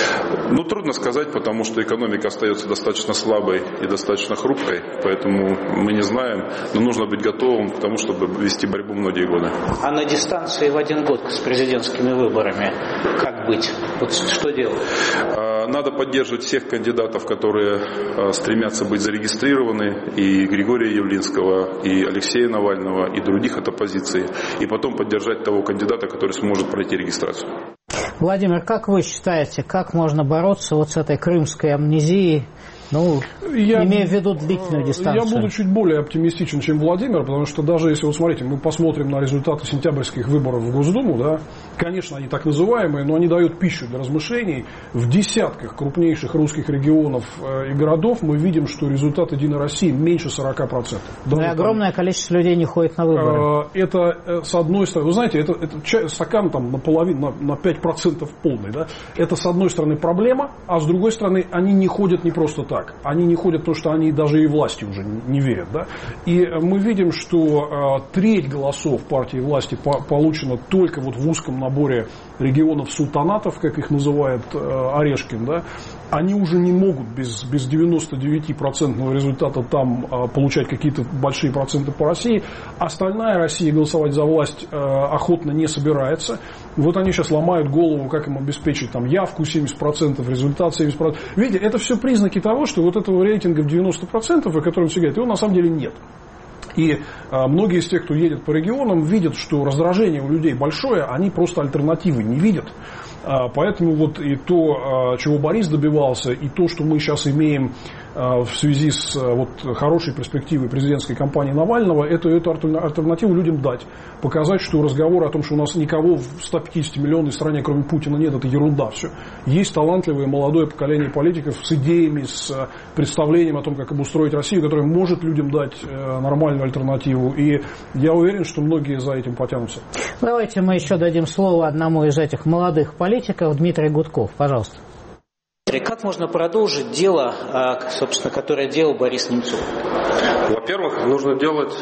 Ну, трудно сказать, потому что экономика остается достаточно слабой и достаточно хрупкой, поэтому мы не знаем, но нужно быть готовым к тому, чтобы вести борьбу многие годы. А на дистанции в один год с президентскими выборами как быть? Вот что делать? Надо поддерживать всех кандидатов, которые стремятся быть зарегистрированы, и Григория Явлинского, и Алексея Навального, и других от оппозиции, и потом поддержать того кандидата, который сможет пройти регистрацию. Владимир, как вы считаете, как можно бороться вот с этой крымской амнезией? Ну, я, имея в виду длительную дистанцию. Я буду чуть более оптимистичен, чем Владимир, потому что даже если, вот смотрите, мы посмотрим на результаты сентябрьских выборов в Госдуму, да, конечно, они так называемые, но они дают пищу для размышлений. В десятках крупнейших русских регионов и городов мы видим, что результат Единой России меньше сорока процентов. Но и огромное там количество людей не ходит на выборы. Это, с одной стороны, вы знаете, это, это стакан там наполовину, на, на пять процентов полный, да, это с одной стороны проблема, а с другой стороны они не ходят не просто так. Они не ходят, потому что они даже и власти уже не верят. Да? И мы видим, что э, треть голосов партии власти по- получена только вот в узком наборе регионов-султанатов, как их называет э, Орешкин. Да? Они уже не могут без, без девяносто девять процентов результата там э, получать какие-то большие проценты по России. Остальная Россия голосовать за власть э, охотно не собирается. Вот они сейчас ломают голову, как им обеспечить там явку семьдесят процентов, результат семьдесят процентов. Видите, это все признаки того, что вот этого рейтинга в девяносто процентов, о котором все говорят, его на самом деле нет. И а, многие из тех, кто едет по регионам, видят, что раздражение у людей большое, они просто альтернативы не видят. А, поэтому вот и то, а, чего Борис добивался, и то, что мы сейчас имеем а, в связи с а, вот, хорошей перспективой президентской кампании Навального, это, эту альтернативу людям дать. Показать, что разговоры о том, что у нас никого в ста пятидесятимиллионной стране, кроме Путина, нет, это ерунда все. Есть талантливое молодое поколение политиков с идеями, с представлением о том, как обустроить Россию, которое может людям дать нормальную альтернативу. И я уверен, что многие за этим потянутся. Давайте мы еще дадим слово одному из этих молодых политиков, Дмитрий Гудков. Пожалуйста. Как можно продолжить дело, собственно, которое делал Борис Немцов? Во-первых, нужно делать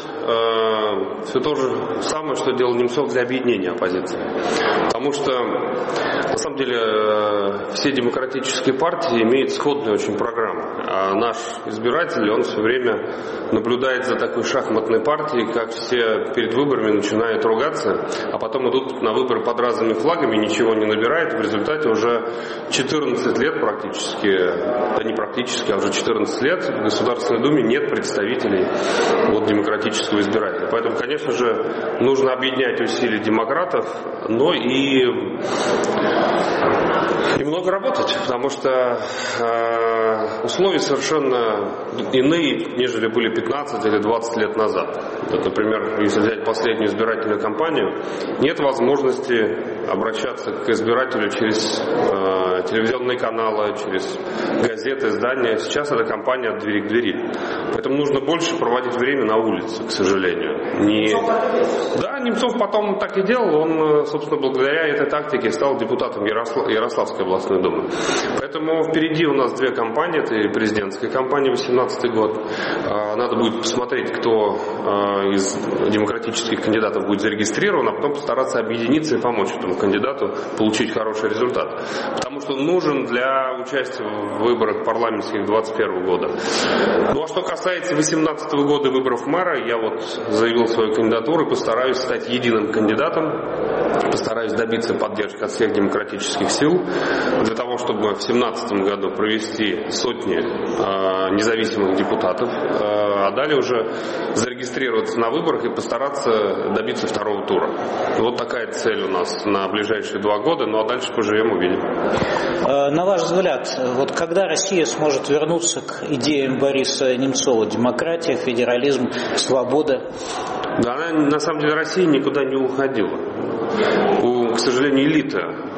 э, все то же самое, что делал Немцов для объединения оппозиции. Потому что, на самом деле, э, все демократические партии имеют сходную очень программу. А наш избиратель, он все время наблюдает за такой шахматной партией, как все перед выборами начинают ругаться, а потом идут на выборы под разными флагами, ничего не набирают. В результате уже четырнадцать лет практически, да не практически, а уже четырнадцать лет в Государственной Думе нет представителей вот, демократического избирателя. Поэтому, конечно же, нужно объединять усилия демократов, но и, и много работать, потому что э, условия совершенно иные, нежели были пятнадцать или двадцать лет назад. Вот, например, если взять последнюю избирательную кампанию, нет возможности обращаться к избирателю через э, телевизионные каналы, через газеты, издания. Сейчас эта кампания от двери к двери. Поэтому нужно больше проводить время на улице, к сожалению. Не... Да, Немцов потом так и делал. Он, собственно, благодаря этой тактике стал депутатом Ярослав... Ярославской областной думы. Поэтому впереди у нас две кампании. Это и президентская кампания, восемнадцатый год. Надо будет посмотреть, кто из демократических кандидатов будет зарегистрирован, а потом постараться объединиться и помочь этому кандидату получить хороший результат. Потому что он нужен для участия в выборах парламентских двадцать первого года. Ну а что касается восемнадцатого года выборов мэра, я вот заявил свою кандидатуру и постараюсь стать единым кандидатом, постараюсь добиться поддержки от всех демократических сил для того, чтобы в семнадцатом году провести сотни э, независимых депутатов, э, а далее уже зарегистрироваться на выборах и постараться добиться второго тура. Вот такая цель у нас на ближайшие два года, ну а дальше поживем, увидим. На ваш взгляд, вот когда Россия сможет вернуться к идеям Бориса Немцова, демократия, федерализм, свобода? Да, она, на самом деле Россия никуда не уходила. У, к сожалению, элита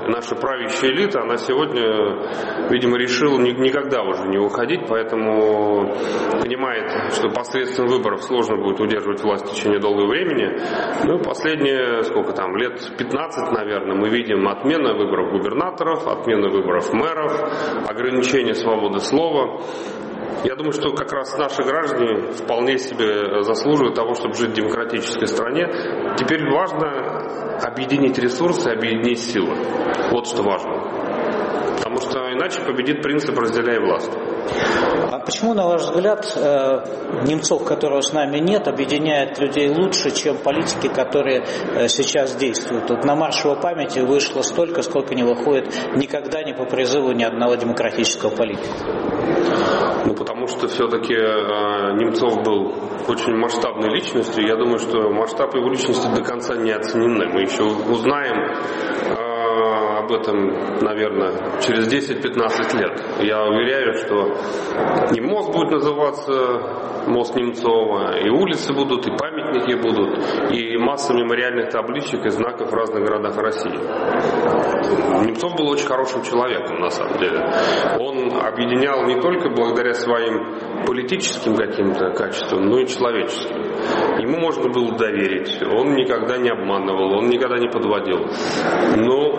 И наша правящая элита, она сегодня, видимо, решила никогда уже не уходить, поэтому понимает, что посредством выборов сложно будет удерживать власть в течение долгого времени. Ну, последние, сколько там, лет пятнадцать, наверное, мы видим отмена выборов губернаторов, отмена выборов мэров, ограничение свободы слова. Я думаю, что как раз наши граждане вполне себе заслуживают того, чтобы жить в демократической стране. Теперь важно объединить ресурсы, объединить силы. Вот что важно. Потому что иначе победит принцип «разделяй власть». А почему, на ваш взгляд, Немцов, которого с нами нет, объединяет людей лучше, чем политики, которые сейчас действуют? Вот на марш его памяти вышло столько, сколько не выходит никогда не по призыву ни одного демократического политика. Ну, потому что все-таки э, Немцов был очень масштабной личностью. Я думаю, что масштаб его личности до конца не оценены. Мы еще узнаем э, об этом, наверное, через десять-пятнадцать лет. Я уверяю, что и мост будет называться мост Немцова, и улицы будут, и памятники будут, и масса мемориальных табличек и знаков в разных городах России. Немцов был очень хорошим человеком, на самом деле. Он объединял не только благодаря своим политическим каким-то качествам, но и человеческим. Ему можно было доверить, он никогда не обманывал, он никогда не подводил. Но,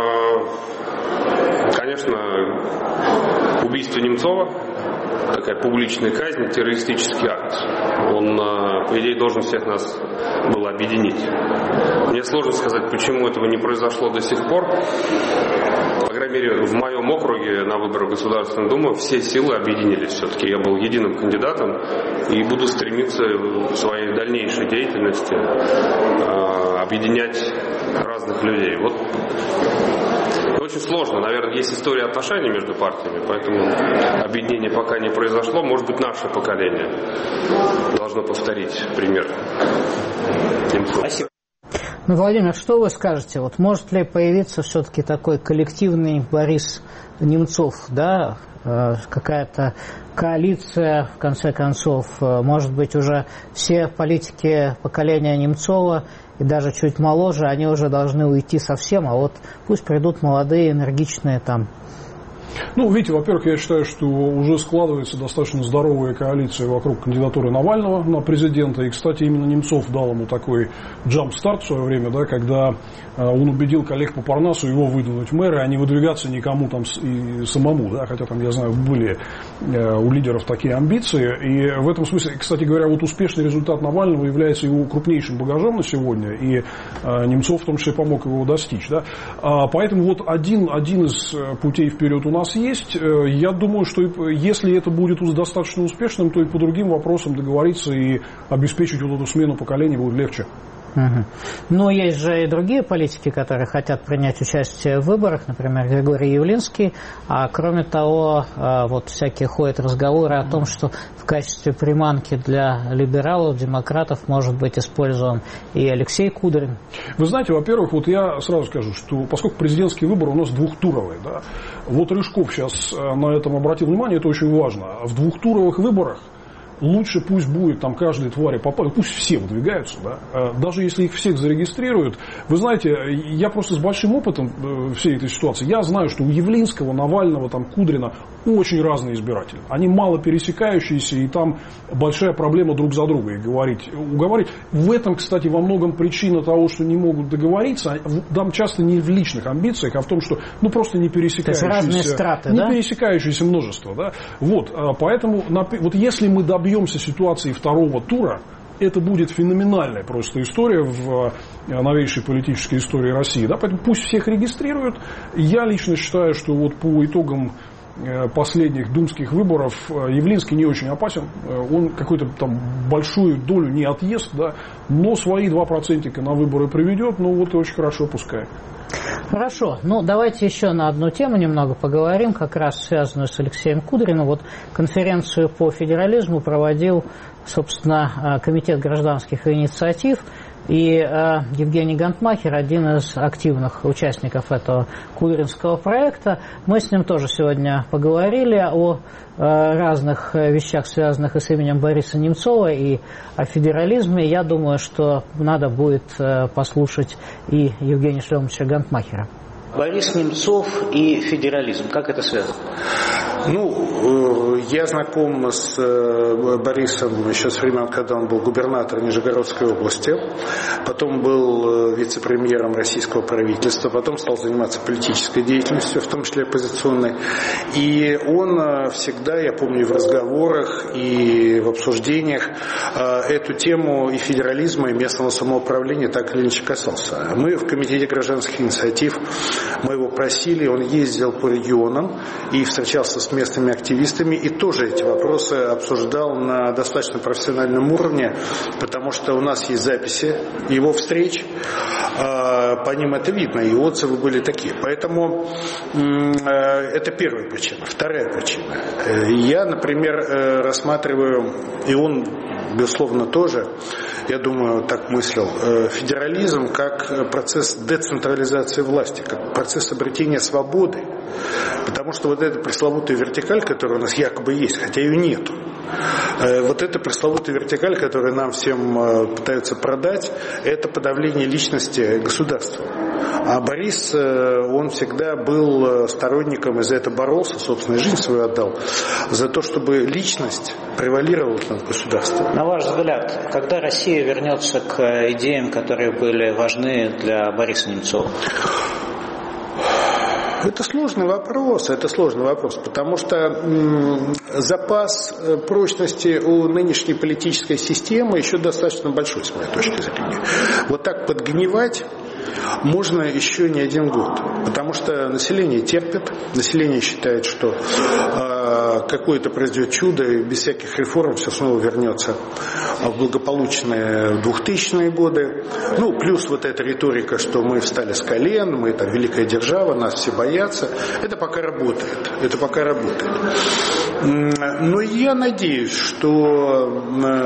э, конечно, убийство Немцова, такая публичная казнь, террористический акт, он, по идее, должен всех нас был объединить. Мне сложно сказать, почему этого не произошло до сих пор. По крайней мере, в моем округе на выборах Государственной Думы все силы объединились. Все-таки я был единым кандидатом и буду стремиться в своей дальнейшей деятельности э, объединять разных людей. Вот. Очень сложно, наверное, есть история отношений между партиями, поэтому объединение пока не произошло. Может быть, наше поколение должно повторить пример Немцова. Спасибо. Ну, Владимир, что вы скажете? Вот может ли появиться все-таки такой коллективный Борис Немцов, да, какая-то коалиция, в конце концов, может быть, уже все политики поколения Немцова и даже чуть моложе, они уже должны уйти совсем, а вот пусть придут молодые, энергичные там. Ну, видите, во-первых, я считаю, что уже складывается достаточно здоровая коалиция вокруг кандидатуры Навального на президента. И, кстати, именно Немцов дал ему такой джамп-старт в свое время, да, когда он убедил коллег по Парнасу его выдвинуть в мэры, а не выдвигаться никому там и самому. Да, хотя там, я знаю, были у лидеров такие амбиции. И в этом смысле, кстати говоря, вот успешный результат Навального является его крупнейшим багажом на сегодня. И Немцов в том числе помог его достичь. Да. Поэтому вот один, один из путей вперед у нас есть. Я думаю, что если это будет достаточно успешным, то и по другим вопросам договориться и обеспечить вот эту смену поколений будет легче. Угу. Но есть же и другие политики, которые хотят принять участие в выборах, например, Григорий Явлинский. А кроме того, вот всякие ходят разговоры о том, что в качестве приманки для либералов, демократов может быть использован и Алексей Кудрин. Вы знаете, во-первых, вот я сразу скажу, что поскольку президентский выбор у нас двухтуровый, да, вот Рыжков сейчас на этом обратил внимание, это очень важно. В двухтуровых выборах лучше пусть будет там каждой твари попасть, пусть все выдвигаются, да? Даже если их всех зарегистрируют. Вы знаете, я просто с большим опытом всей этой ситуации, я знаю, что у Явлинского, Навального, там, Кудрина очень разные избиратели. Они мало пересекающиеся, и там большая проблема друг за друга их говорить, уговорить. В этом, кстати, во многом причина того, что не могут договориться, там часто не в личных амбициях, а в том, что ну, просто не пересекающиеся, то есть разные страты, не да? пересекающееся множество. Да? Вот, поэтому вот если мы добьемся Добьемся ситуации второго тура, это будет феноменальная просто история в новейшей политической истории России. Да? Поэтому пусть всех регистрируют. Я лично считаю, что вот по итогам последних думских выборов Явлинский не очень опасен. Он какую-то там большую долю не отъест, да? Но свои два процента на выборы приведет. Ну вот и очень хорошо, пускай. Хорошо. Ну, давайте еще на одну тему немного поговорим, как раз связанную с Алексеем Кудриным. Вот конференцию по федерализму проводил, собственно, Комитет гражданских инициатив. И э, Евгений Гантмахер, один из активных участников этого кудринского проекта. Мы с ним тоже сегодня поговорили о э, разных вещах, связанных и с именем Бориса Немцова, и о федерализме. Я думаю, что надо будет э, послушать и Евгения Шлемовича Гантмахера. Борис Немцов и федерализм. Как это связано? Ну, я знаком с Борисом еще с времен, когда он был губернатором Нижегородской области, потом был вице-премьером российского правительства, потом стал заниматься политической деятельностью, в том числе оппозиционной. И он всегда, я помню, в разговорах и в обсуждениях эту тему и федерализма, и местного самоуправления так или иначе касался. Мы в Комитете гражданских инициатив, мы его просили, он ездил по регионам и встречался с местными активистами, и тоже эти вопросы обсуждал на достаточно профессиональном уровне, потому что у нас есть записи его встреч, по ним это видно, и отзывы были такие. Поэтому это первая причина. Вторая причина. Я, например, рассматриваю, и он, безусловно, тоже, я думаю, так мыслил, федерализм как процесс децентрализации власти, как процесс обретения свободы. Потому что вот эта пресловутая вертикаль, которая у нас якобы есть, хотя ее нету, вот эта пресловутая вертикаль, которую нам всем пытаются продать, это подавление личности государства. А Борис, он всегда был сторонником, и за это боролся, собственно, жизнь свою отдал, за то, чтобы личность превалировала над государством. На ваш взгляд, когда Россия вернется к идеям, которые были важны для Бориса Немцова? Это сложный вопрос, это сложный вопрос, потому что м, запас прочности у нынешней политической системы еще достаточно большой, с моей точки зрения. Вот так подгнивать можно еще не один год, потому что население терпит, население считает, что э, какое-то произойдет чудо, и без всяких реформ все снова вернется в благополучные двухтысячные годы. Ну, плюс вот эта риторика, что мы встали с колен, мы там великая держава, нас все боятся. Это пока работает. Это пока работает. Но я надеюсь, что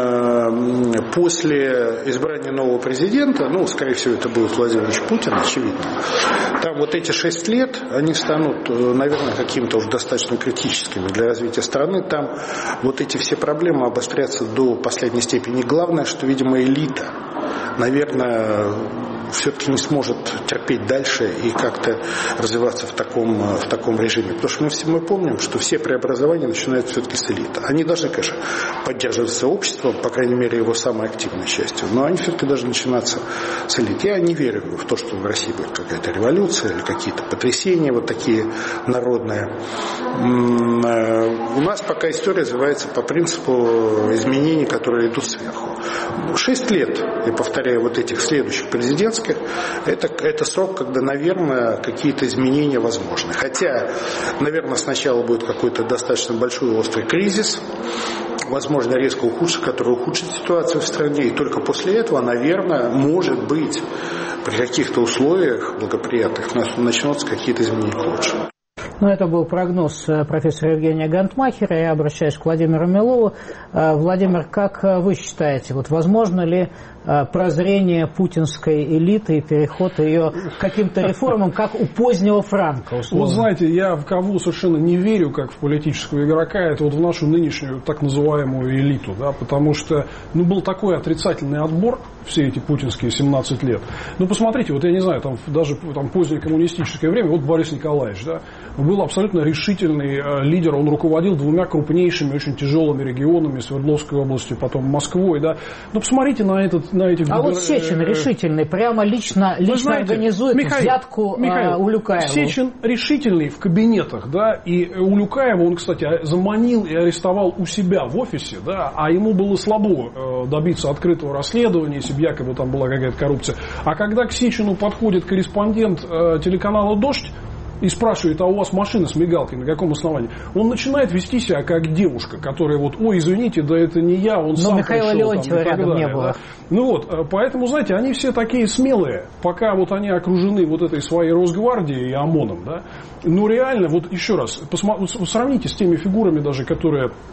после избрания нового президента, ну, скорее всего, это будет Владимир Владимирович Путин, очевидно, там вот эти шесть лет, они станут, наверное, какими-то уже достаточно критическими для развития страны. Там вот эти все проблемы обострятся до последней степени. Главное, что, видимо, элита, наверное, все-таки не сможет терпеть дальше и как-то развиваться в таком, в таком режиме. Потому что мы все мы помним, что все преобразования начинаются все-таки с элиты. Они должны, конечно, поддерживаться обществом, по крайней мере, его самой активной частью, но они все-таки должны начинаться с элиты. Я не верю в то, что в России будет какая-то революция или какие-то потрясения вот такие народные. У нас пока история развивается по принципу изменений, которые идут сверху. Шесть лет, я повторяю, вот этих следующих президентских, это, это срок, когда, наверное, какие-то изменения возможны. Хотя, наверное, сначала будет какой-то достаточно большой острый кризис, возможно, резко ухудшит, который ухудшит ситуацию в стране, и только после этого, наверное, может быть, при каких-то условиях благоприятных начнутся какие-то изменения к лучшему. Ну, это был прогноз профессора Евгения Гантмахера. Я обращаюсь к Владимиру Милову. Владимир, как вы считаете, вот возможно ли прозрение путинской элиты и переход ее к каким-то реформам, как у позднего Франка, условно? Вот знаете, я в кого совершенно не верю, как в политического игрока, это вот в нашу нынешнюю так называемую элиту, да, потому что, ну, был такой отрицательный отбор все эти путинские семнадцать лет. Ну, посмотрите, вот я не знаю, там даже там, позднее коммунистическое время, вот Борис Николаевич, да, был абсолютно решительный э, лидер, он руководил двумя крупнейшими, очень тяжелыми регионами, Свердловской областью, потом Москвой, да. Ну, посмотрите на этот, на этих... А губер... вот Сечин решительный, прямо лично, лично знаете, организует Михаил, взятку Михаил, у Улюкаева. Сечин решительный в кабинетах, да, и Улюкаева он, кстати, заманил и арестовал у себя в офисе, да, а ему было слабо э, добиться открытого расследования, если бы якобы там была какая-то коррупция. А когда к Сечину подходит корреспондент э, телеканала «Дождь», и спрашивает, а у вас машина с мигалкой, на каком основании? Он начинает вести себя как девушка, которая вот, ой, извините, да это не я, он Но сам Михаила пришел. Леонтьева там, рядом далее, не было. Да? Ну вот, поэтому, знаете, они все такие смелые, пока вот они окружены вот этой своей Росгвардией и ОМОНом, да. Ну реально, вот еще раз, посмотрите, сравните с теми фигурами даже, которые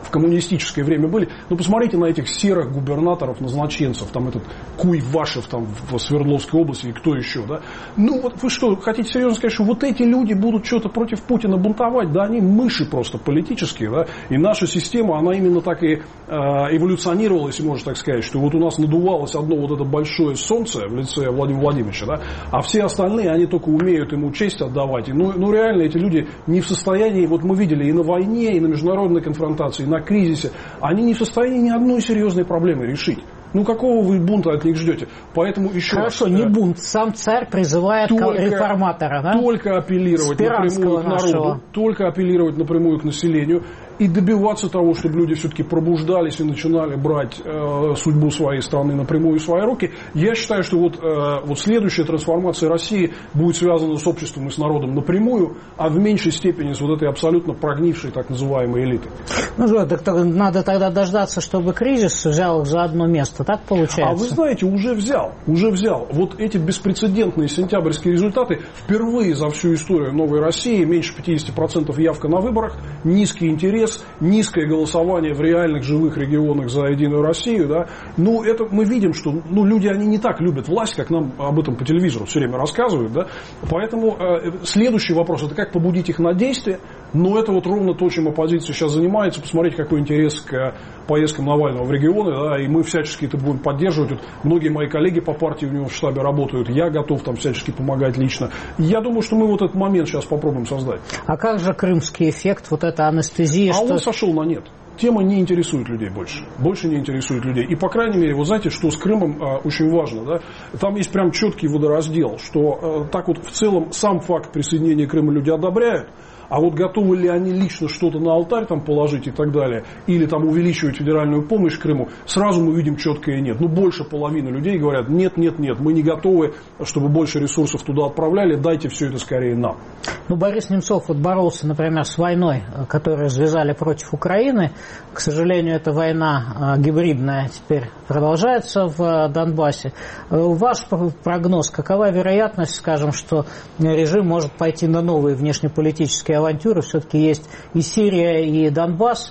в коммунистическое время были. Но посмотрите на этих серых губернаторов-назначенцев, там этот Куйвашев там в Свердловской области и кто еще, да. Ну вот вы что, хотите серьезно сказать, что вот эти люди будут что-то против Путина бунтовать? Да они мыши просто политические, да. И наша система, она именно так и э, эволюционировала, если можно так сказать, что вот у нас надувалось одно вот это большое солнце в лице Владимира Владимировича, да, а все остальные, они только умеют ему честь отдавать. И, ну, ну реально эти люди не в состоянии, вот мы видели и на войне, и на международной конфронтации, и на кризисе, они не в состоянии ни одной серьезной проблемы решить. Ну, какого вы бунта от них ждете? Поэтому еще Хорошо, раз, не бунт. Сам царь призывает только, реформатора, да? Только апеллировать напрямую к народу, только апеллировать напрямую к населению и добиваться того, чтобы люди все-таки пробуждались и начинали брать э, судьбу своей страны напрямую в свои руки. Я считаю, что вот, э, вот следующая трансформация России будет связана с обществом и с народом напрямую, а в меньшей степени с вот этой абсолютно прогнившей так называемой элитой. Ну, же, так, надо тогда дождаться, чтобы кризис взял их за одно место. Так получается? А вы знаете, уже взял, уже взял. Вот эти беспрецедентные сентябрьские результаты впервые за всю историю новой России, меньше пятьдесят процентов явка на выборах, низкий интерес, низкое голосование в реальных живых регионах за Единую Россию, да. Ну, это мы видим, что ну, люди, они не так любят власть, как нам об этом по телевизору все время рассказывают, да. Поэтому э, следующий вопрос, это как побудить их на действие. Но это вот ровно то, чем оппозиция сейчас занимается. Посмотрите, какой интерес к поездкам Навального в регионы, да, и мы всячески это будем поддерживать. Вот многие мои коллеги по партии у него в штабе работают, я готов там всячески помогать лично. Я думаю, что мы вот этот момент сейчас попробуем создать. А как же крымский эффект, вот эта анестезия? А что... он сошел на нет. Тема не интересует людей больше. Больше не интересует людей. И, по крайней мере, вы знаете, что с Крымом а, очень важно, да? Там есть прям четкий водораздел, что а, так вот в целом сам факт присоединения Крыма люди одобряют, а вот готовы ли они лично что-то на алтарь там положить и так далее, или там увеличивать федеральную помощь Крыму, сразу мы видим четкое нет. Ну, больше половины людей говорят, нет, нет, нет, мы не готовы, чтобы больше ресурсов туда отправляли, дайте все это скорее нам. Ну, Борис Немцов вот боролся, например, с войной, которую развязали против Украины. К сожалению, эта война гибридная теперь продолжается в Донбассе. Ваш прогноз, какова вероятность, скажем, что режим может пойти на новые внешнеполитические авантюры? Все-таки есть и Сирия, и Донбасс,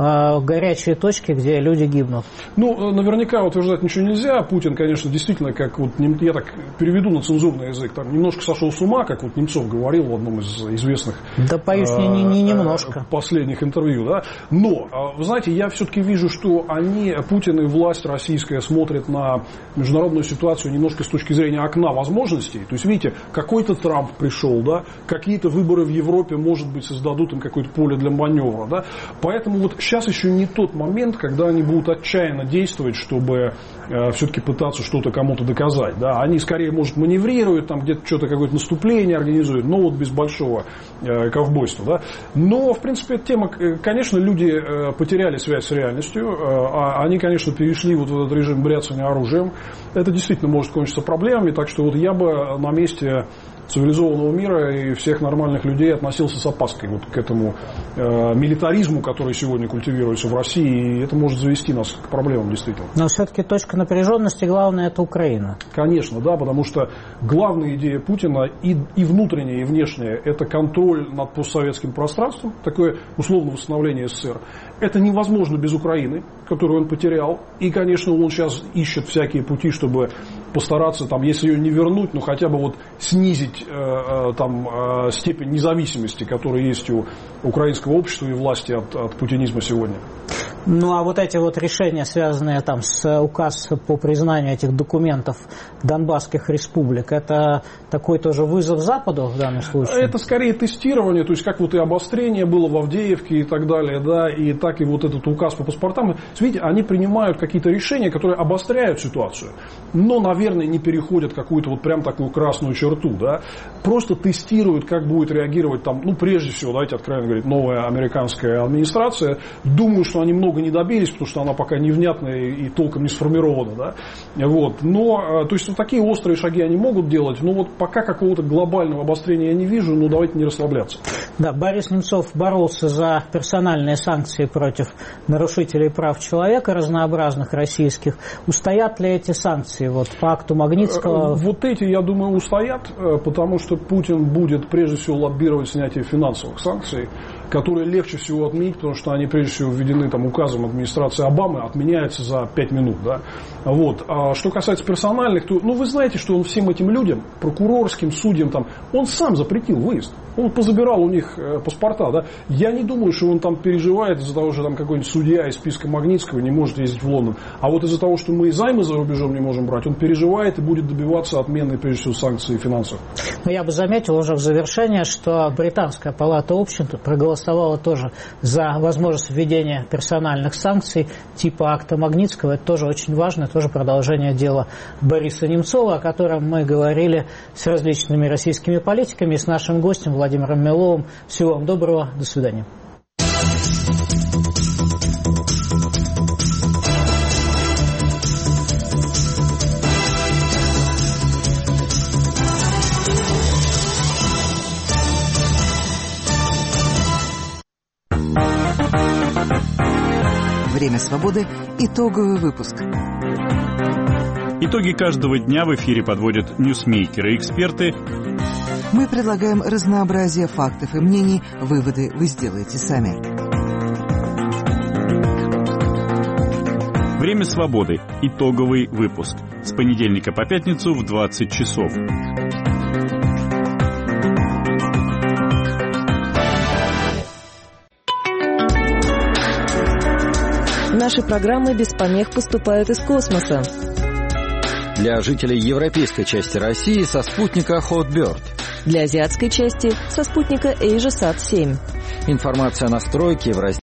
горячие точки, где люди гибнут. Ну, наверняка утверждать ничего нельзя. Путин, конечно, действительно, как вот я так переведу на цензурный язык, там немножко сошел с ума, как вот Немцов говорил в одном из известных да, боюсь, не, не, не немножко. последних интервью, да. Но, вы знаете, я все-таки вижу, что они, Путин и власть российская, смотрят на международную ситуацию немножко с точки зрения окна возможностей. То есть, видите, какой-то Трамп пришел, да, какие-то выборы в Европе, может быть, создадут им какое-то поле для маневра, да. Поэтому вот сейчас еще не тот момент, когда они будут отчаянно действовать, чтобы э, все-таки пытаться что-то кому-то доказать. Да? Они скорее, может, маневрируют, там где-то что-то, какое-то наступление организуют, но вот без большого э, ковбойства. Да? Но, в принципе, эта тема, конечно, люди э, потеряли связь с реальностью, э, они, конечно, перешли вот в этот режим бряцания оружием. Это действительно может кончиться проблемами, так что вот я бы на месте цивилизованного мира и всех нормальных людей относился с опаской вот к этому э, милитаризму, который сегодня культивируется в России, и это может завести нас к проблемам действительно. Но все-таки точка напряженности главная — это Украина. Конечно, да, потому что главная идея Путина и, и внутренняя, и внешняя — это контроль над постсоветским пространством, такое условное восстановление СССР. Это невозможно без Украины, которую он потерял, и, конечно, он сейчас ищет всякие пути, чтобы постараться, там, если ее не вернуть, ну хотя бы вот снизить э, там, э, степень независимости, которая есть у украинского общества и власти от, от путинизма сегодня. Ну, а вот эти вот решения, связанные там с указ по признанию этих документов донбасских республик, это такой тоже вызов Западу в данном случае? Это скорее тестирование, то есть как вот и обострение было в Авдеевке и так далее, да, и так и вот этот указ по паспортам. Видите, они принимают какие-то решения, которые обостряют ситуацию, но, наверное, не переходят какую-то вот прям такую красную черту, да, просто тестируют, как будет реагировать там, ну, прежде всего, давайте откровенно говорить, новая американская администрация. Думаю, что они много не добились, потому что она пока невнятная и толком не сформирована, да, вот, но, то есть, вот такие острые шаги они могут делать, но вот пока какого-то глобального обострения я не вижу, но давайте не расслабляться. Да, Борис Немцов боролся за персональные санкции против нарушителей прав человека разнообразных российских. Устоят ли эти санкции вот, по акту Магнитского? Вот эти, я думаю, устоят, потому что Путин будет прежде всего лоббировать снятие финансовых санкций. которые легче всего отменить, потому что они прежде всего введены там, указом администрации Обамы, отменяются за пять минут. Да? Вот. А что касается персональных, то ну, вы знаете, что он всем этим людям, прокурорским, судьям, там, он сам запретил выезд. Он позабирал у них э, паспорта. Да? Я не думаю, что он там переживает из-за того, что там какой-нибудь судья из списка Магнитского не может ездить в Лондон. А вот из-за того, что мы и займы за рубежом не можем брать, он переживает и будет добиваться отмены, прежде всего, санкций финансовых. Но я бы заметил уже в завершение, что Британская палата общин проголосовала тоже за возможность введения персональных санкций типа акта Магнитского. Это тоже очень важно, тоже продолжение дела Бориса Немцова, о котором мы говорили с различными российскими политиками, с нашим гостем Владимиром Меловым. Всего вам доброго, до свидания. Время свободы. Итоговый выпуск. Итоги каждого дня в эфире подводят ньюсмейкеры и эксперты. Мы предлагаем разнообразие фактов и мнений. Выводы вы сделаете сами. Время свободы. Итоговый выпуск. С понедельника по пятницу в двадцать часов. Наши программы без помех поступают из космоса. Для жителей европейской части России со спутника Hotbird. Для азиатской части со спутника AsiaSat семь. Информация о настройке в разделе